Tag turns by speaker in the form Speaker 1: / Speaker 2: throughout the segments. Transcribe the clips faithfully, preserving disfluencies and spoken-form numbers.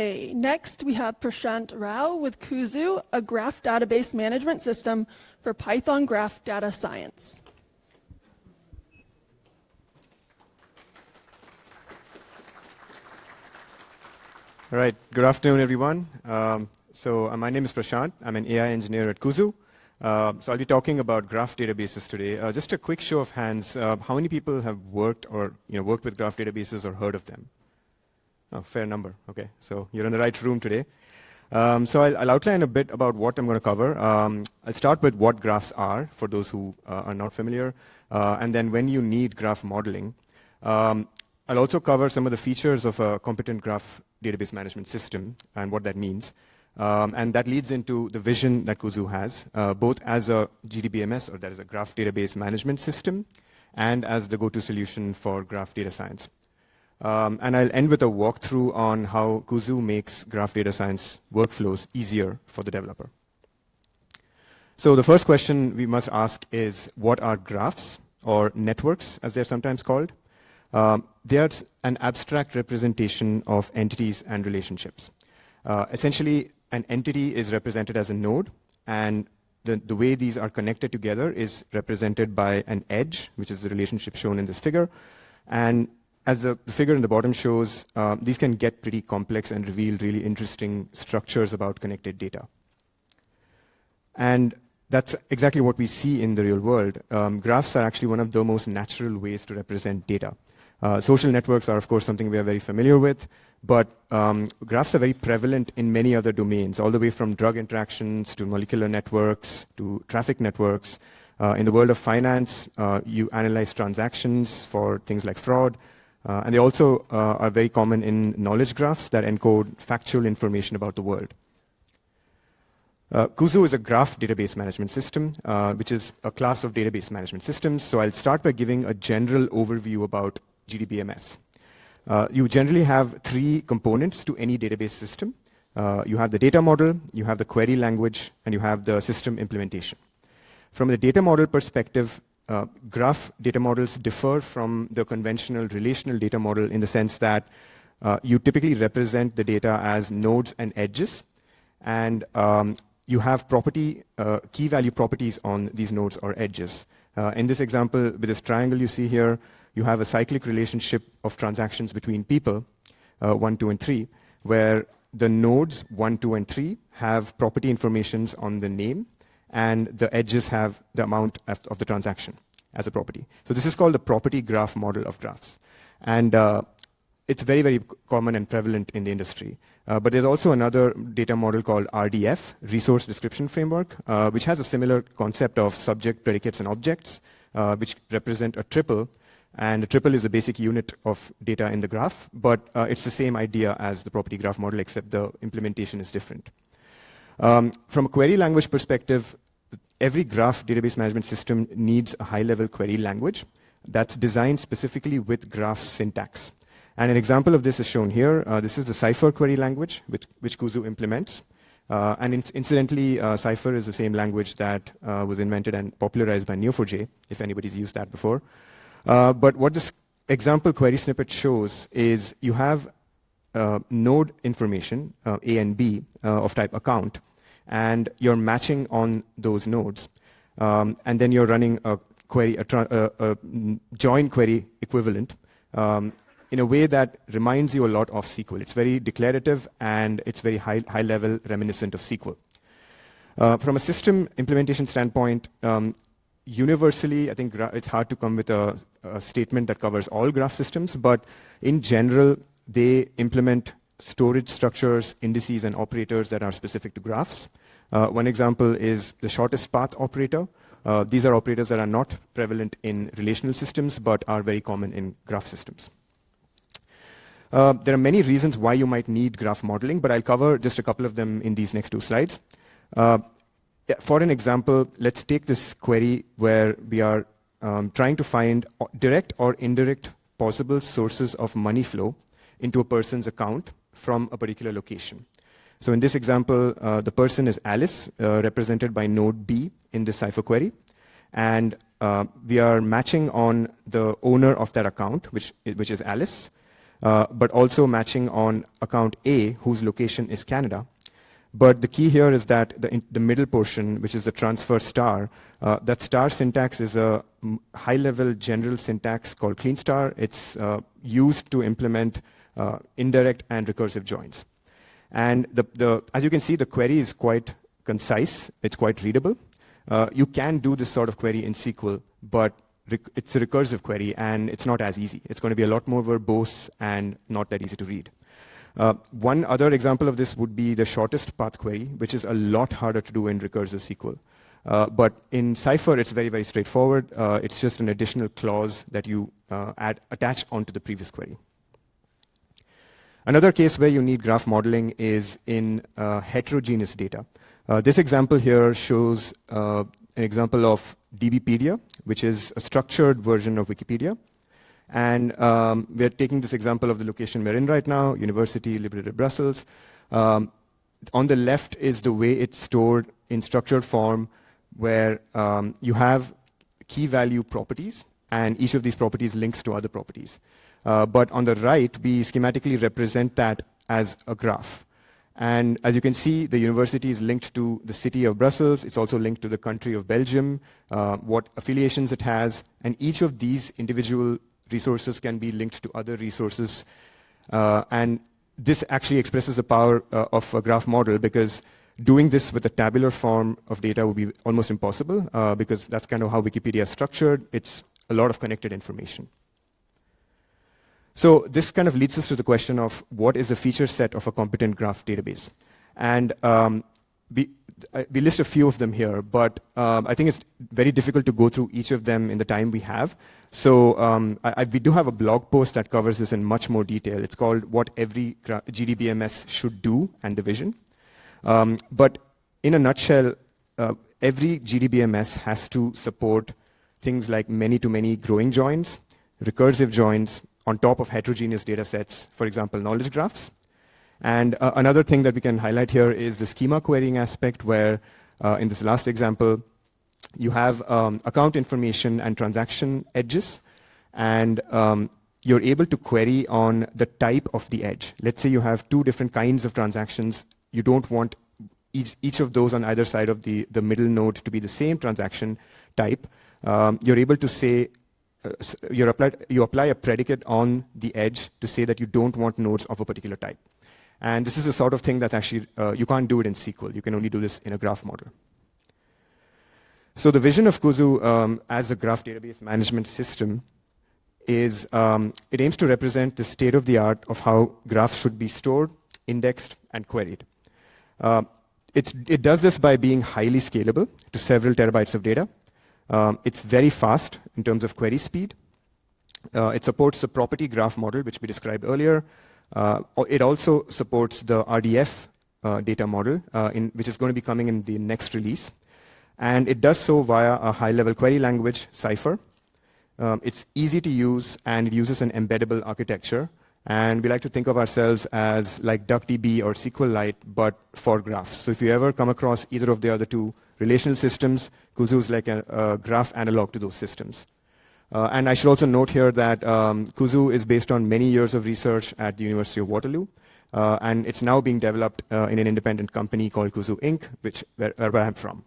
Speaker 1: Okay, next we have Prashant Rao with Kuzu, a graph database management system for Python graph data science.
Speaker 2: All right, good afternoon, everyone. Um, so uh, my name is Prashant. I'm an A I engineer at Kuzu. Uh, so I'll be talking about graph databases today. Uh, just a quick show of hands. Uh, how many people have worked or you know worked with graph databases or heard of them? Oh, fair number. Okay, so you're in the right room today. Um, so I'll, I'll outline a bit about what I'm going to cover. Um, I'll start with what graphs are for those who uh, are not familiar, uh, and then when you need graph modeling. Um, I'll also cover some of the features of a competent graph database management system and what that means. Um, and that leads into the vision that Kuzu has, uh, both as a G D B M S, or that is a graph database management system, and as the go-to solution for graph data science. Um, and I'll end with a walkthrough on how Kuzu makes graph data science workflows easier for the developer. So the first question we must ask is, what are graphs, or networks, as they're sometimes called? Um, they are an abstract representation of entities and relationships. Uh, essentially, an entity is represented as a node, and the, the way these are connected together is represented by an edge, which is the relationship shown in this figure. And as the, the figure in the bottom shows, uh, these can get pretty complex and reveal really interesting structures about connected data. And that's exactly what we see in the real world. Um, graphs are actually one of the most natural ways to represent data. Uh, social networks are, of course, something we are very familiar with, but um, graphs are very prevalent in many other domains, all the way from drug interactions to molecular networks to traffic networks. Uh, in the world of finance, uh, you analyze transactions for things like fraud, uh, and they also uh, are very common in knowledge graphs that encode factual information about the world. Uh, Kuzu is a graph database management system, uh, which is a class of database management systems. So I'll start by giving a general overview about G D B M S. Uh, you generally have three components to any database system. Uh, you have the data model, you have the query language, and you have the system implementation. From the data model perspective, uh, graph data models differ from the conventional relational data model in the sense that uh, you typically represent the data as nodes and edges, and um, you have property, uh, key value properties on these nodes or edges. Uh, in this example, with this triangle you see here, you have a cyclic relationship of transactions between people, uh, one, two, and three, where the nodes one, two, and three have property informations on the name, and the edges have the amount of the transaction as a property. So this is called the property graph model of graphs. And uh, it's very, very common and prevalent in the industry. Uh, but there's also another data model called R D F, Resource Description Framework, uh, which has a similar concept of subject, predicates, and objects, uh, which represent a triple. And a triple is a basic unit of data in the graph, but uh, it's the same idea as the property graph model, except the implementation is different. Um, from a query language perspective, every graph database management system needs a high-level query language that's designed specifically with graph syntax. And an example of this is shown here. Uh, this is the Cypher query language, which, which Kuzu implements. Uh, and in, incidentally, uh, Cypher is the same language that uh, was invented and popularized by N E O four j, if anybody's used that before. Uh, but what this example query snippet shows is you have uh, node information, uh, A and B, uh, of type account, and you're matching on those nodes. Um, and then you're running a query, a, a, a join query equivalent um, in a way that reminds you a lot of S Q L. It's very declarative, and it's very high, high level, reminiscent of S Q L. Uh, from a system implementation standpoint, um, universally, I think it's hard to come with a, a statement that covers all graph systems, but in general, they implement storage structures, indices, and operators that are specific to graphs. Uh, one example is the shortest path operator. Uh, these are operators that are not prevalent in relational systems, but are very common in graph systems. Uh, there are many reasons why you might need graph modeling, but I'll cover just a couple of them in these next two slides. Uh, For an example, let's take this query where we are um, trying to find direct or indirect possible sources of money flow into a person's account from a particular location. So in this example, uh, the person is Alice, uh, represented by node B in this Cypher query. And uh, we are matching on the owner of that account, which, which is Alice. uh, but also matching on account A, whose location is Canada. But the key here is that the, in, the middle portion, which is the transfer star, uh, that star syntax is a high-level general syntax called clean star. It's uh, used to implement uh, indirect and recursive joins. And the, the, as you can see, the query is quite concise. It's quite readable. Uh, you can do this sort of query in S Q L, but it's a recursive query, and it's not as easy. It's going to be a lot more verbose and not that easy to read. Uh, one other example of this would be the shortest path query, which is a lot harder to do in recursive S Q L. Uh, but in Cypher, it's very, very straightforward. Uh, it's just an additional clause that you uh, add, attach onto the previous query. Another case where you need graph modeling is in uh, heterogeneous data. Uh, this example here shows uh, an example of DBpedia, which is a structured version of Wikipedia. And um, we're taking this example of the location we're in right now, University Libre de Brussels. Um, on the left is the way it's stored in structured form, where um, you have key value properties, and each of these properties links to other properties. Uh, but on the right, we schematically represent that as a graph. And as you can see, the university is linked to the city of Brussels. It's also linked to the country of Belgium, uh, what affiliations it has, and each of these individual resources can be linked to other resources. Uh, and this actually expresses the power uh, of a graph model, because doing this with a tabular form of data would be almost impossible, uh, because that's kind of how Wikipedia is structured. It's a lot of connected information. So this kind of leads us to the question of what is the feature set of a competent graph database. And um, we, we list a few of them here, but um, I think it's very difficult to go through each of them in the time we have. So um, I, I, we do have a blog post that covers this in much more detail. It's called What Every G D B M S Should Do and the Vision. Um, but in a nutshell, uh, every G D B M S has to support things like many-to-many growing joins, recursive joins, on top of heterogeneous data sets, for example, knowledge graphs. And uh, another thing that we can highlight here is the schema querying aspect, where uh, in this last example, you have um, account information and transaction edges, and um, you're able to query on the type of the edge. Let's say you have two different kinds of transactions. You don't want each, each of those on either side of the, the middle node to be the same transaction type. Um, you're able to say, Uh, you're applied, you apply a predicate on the edge to say that you don't want nodes of a particular type. And this is the sort of thing that actually, uh, you can't do it in S Q L. You can only do this in a graph model. So the vision of Kuzu um, as a graph database management system is, um, it aims to represent the state of the art of how graphs should be stored, indexed, and queried. Uh, it's, it does this by being highly scalable to several terabytes of data. Um, it's very fast in terms of query speed. Uh, it supports the property graph model, which we described earlier. Uh, it also supports the R D F uh, data model, uh, in, which is going to be coming in the next release. And it does so via a high-level query language, Cypher. Um, it's easy to use, and it uses an embeddable architecture. And we like to think of ourselves as like DuckDB or SQLite, but for graphs. So if you ever come across either of the other two relational systems, Kuzu is like a, a graph analog to those systems. Uh, and I should also note here that um, Kuzu is based on many years of research at the University of Waterloo. Uh, and it's now being developed uh, in an independent company called Kuzu Incorporated, which where, where I'm from.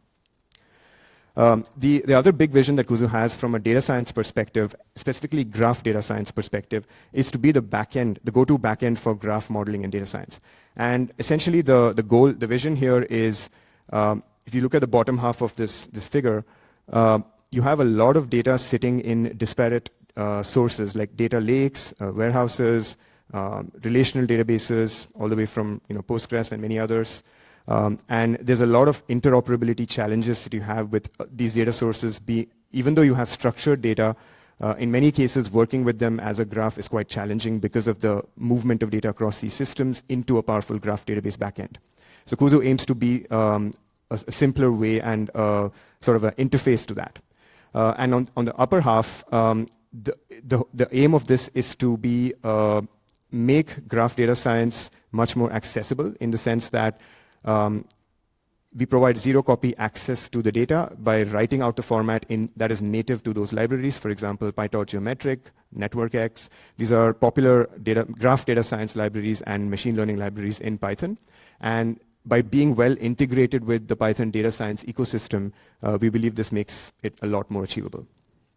Speaker 2: Um, the, the other big vision that Kuzu has from a data science perspective, specifically graph data science perspective, is to be the backend, the go-to backend for graph modeling and data science. And essentially the, the goal, the vision here is, um, if you look at the bottom half of this, this figure, uh, you have a lot of data sitting in disparate uh, sources like data lakes, uh, warehouses, um, relational databases, all the way from you know, Postgres and many others. Um, and there's a lot of interoperability challenges that you have with uh, these data sources. Be, even though you have structured data, uh, in many cases working with them as a graph is quite challenging because of the movement of data across these systems into a powerful graph database backend. So Kuzu aims to be um, a, a simpler way and uh, sort of an interface to that. Uh, and on, on the upper half, um, the, the, the aim of this is to be uh, make graph data science much more accessible in the sense that Um, we provide zero copy access to the data by writing out the format in, that is native to those libraries. For example, PyTorch Geometric, NetworkX. These are popular data, graph data science libraries and machine learning libraries in Python. And by being well integrated with the Python data science ecosystem, uh, we believe this makes it a lot more achievable.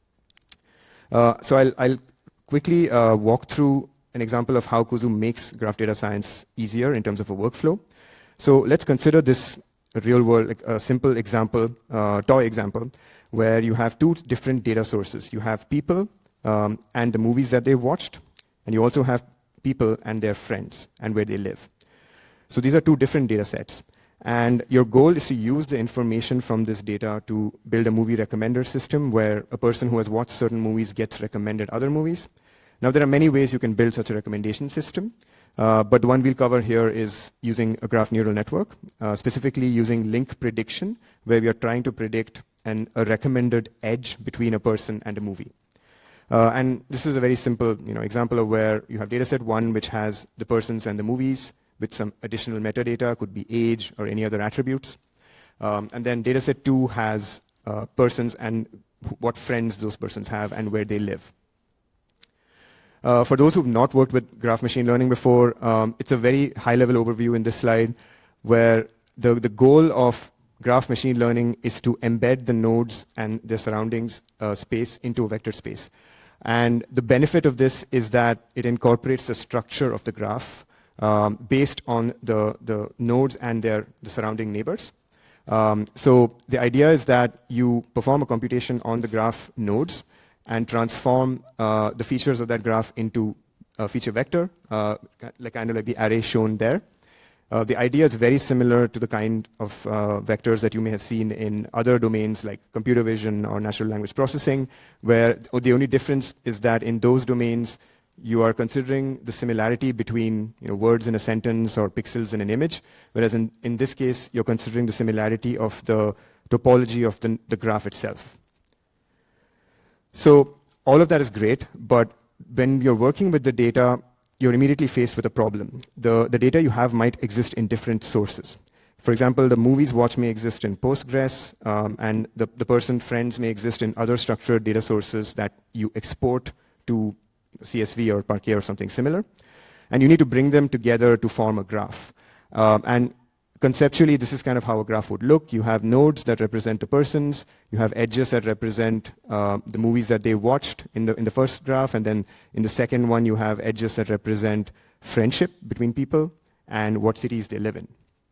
Speaker 2: Uh, so I'll, I'll quickly uh, walk through an example of how Kuzu makes graph data science easier in terms of a workflow. So let's consider this real world, like a simple example, uh, toy example, where you have two different data sources. You have people um, and the movies that they've watched, and you also have people and their friends and where they live. So these are two different data sets. And your goal is to use the information from this data to build a movie recommender system where a person who has watched certain movies gets recommended other movies. Now, there are many ways you can build such a recommendation system, uh, but the one we'll cover here is using a graph neural network, uh, specifically using link prediction, where we are trying to predict an, a recommended edge between a person and a movie. Uh, and this is a very simple you know, example of where you have dataset one, which has the persons and the movies with some additional metadata, could be age or any other attributes. Um, and then dataset two has uh, persons and what friends those persons have and where they live. Uh, for those who've not worked with graph machine learning before, um, it's a very high-level overview in this slide where the, the goal of graph machine learning is to embed the nodes and their surroundings uh, space into a vector space. And the benefit of this is that it incorporates the structure of the graph um, based on the, the nodes and their the surrounding neighbors. Um, so the idea is that you perform a computation on the graph nodes and transform uh, the features of that graph into a feature vector, uh, like kind of like the array shown there. Uh, the idea is very similar to the kind of uh, vectors that you may have seen in other domains like computer vision or natural language processing, where the only difference is that in those domains, you are considering the similarity between you know, words in a sentence or pixels in an image, whereas in, in this case, you're considering the similarity of the topology of the, the graph itself. So all of that is great, but when you're working with the data, you're immediately faced with a problem. The, the data you have might exist in different sources. For example, the movies watched may exist in Postgres, um, and the, the person friends may exist in other structured data sources that you export to C S V or Parquet or something similar. And you need to bring them together to form a graph. Um, and conceptually, this is kind of how a graph would look. You have nodes that represent the persons. You have edges that represent uh, the movies that they watched in the, in the first graph. And then in the second one, you have edges that represent friendship between people and what cities they live in.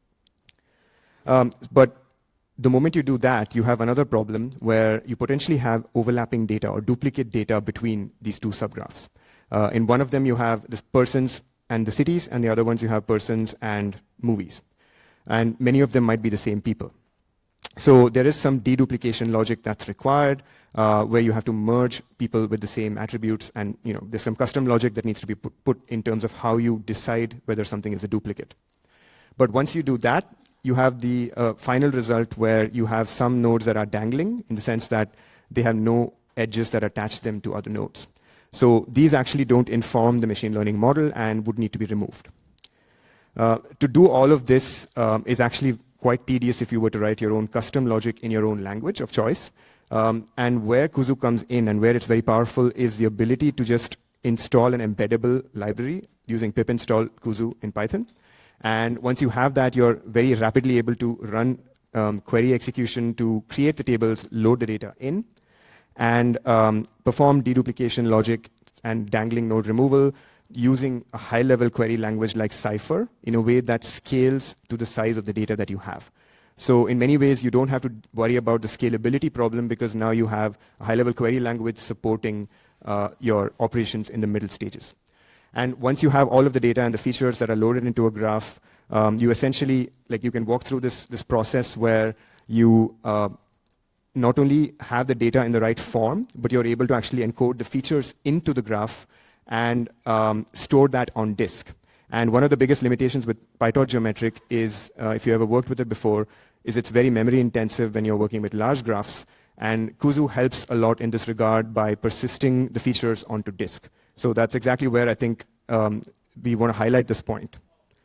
Speaker 2: Um, but the moment you do that, you have another problem where you potentially have overlapping data or duplicate data between these two subgraphs. Uh, in one of them, you have the persons and the cities, and the other ones you have persons and movies. And many of them might be the same people. So there is some deduplication logic that's required, uh, where you have to merge people with the same attributes, and you know there's some custom logic that needs to be put, put in terms of how you decide whether something is a duplicate. But once you do that, you have the uh, final result where you have some nodes that are dangling in the sense that they have no edges that attach them to other nodes. So these actually don't inform the machine learning model and would need to be removed. Uh, to do all of this um, is actually quite tedious if you were to write your own custom logic in your own language of choice. Um, and where Kuzu comes in and where it's very powerful is the ability to just install an embeddable library using pip install Kuzu in Python. And once you have that, you're very rapidly able to run um, query execution to create the tables, load the data in, and um, perform deduplication logic and dangling node removal using a high-level query language like Cypher in a way that scales to the size of the data that you have. So in many ways, you don't have to worry about the scalability problem because now you have a high-level query language supporting uh, your operations in the middle stages. And once you have all of the data and the features that are loaded into a graph, um, you essentially, like you can walk through this, this process where you uh, not only have the data in the right form, but you're able to actually encode the features into the graph and um, store that on disk. And one of the biggest limitations with PyTorch Geometric is, uh, if you ever worked with it before, is it's very memory intensive when you're working with large graphs. And Kuzu helps a lot in this regard by persisting the features onto disk. So that's exactly where I think um, we want to highlight this point.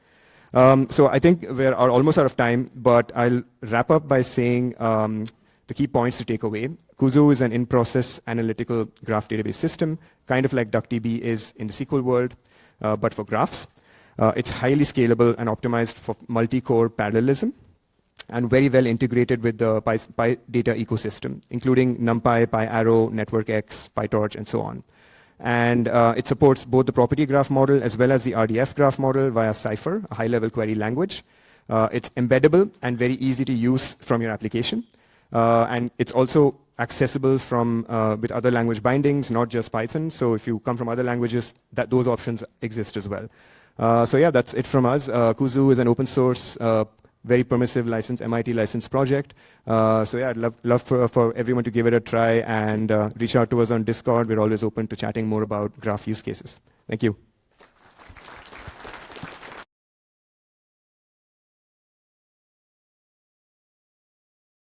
Speaker 2: Um, so I think we are almost out of time, but I'll wrap up by saying um, the key points to take away. Kuzu is an in-process analytical graph database system, kind of like DuckDB is in the S Q L world, uh, but for graphs. Uh, it's highly scalable and optimized for multi-core parallelism, and very well integrated with the Py, PyData ecosystem, including NumPy, PyArrow, NetworkX, PyTorch, and so on. And uh, it supports both the property graph model as well as the R D F graph model via Cypher, a high-level query language. Uh, it's embeddable and very easy to use from your application. Uh, and it's also accessible from uh, with other language bindings, not just Python. So if you come from other languages, that those options exist as well. Uh, so yeah, that's it from us. Uh, Kuzu is an open source, uh, very permissive license, M I T licensed project. Uh, so yeah, I'd love, love for, for everyone to give it a try and uh, reach out to us on Discord. We're always open to chatting more about graph use cases. Thank you.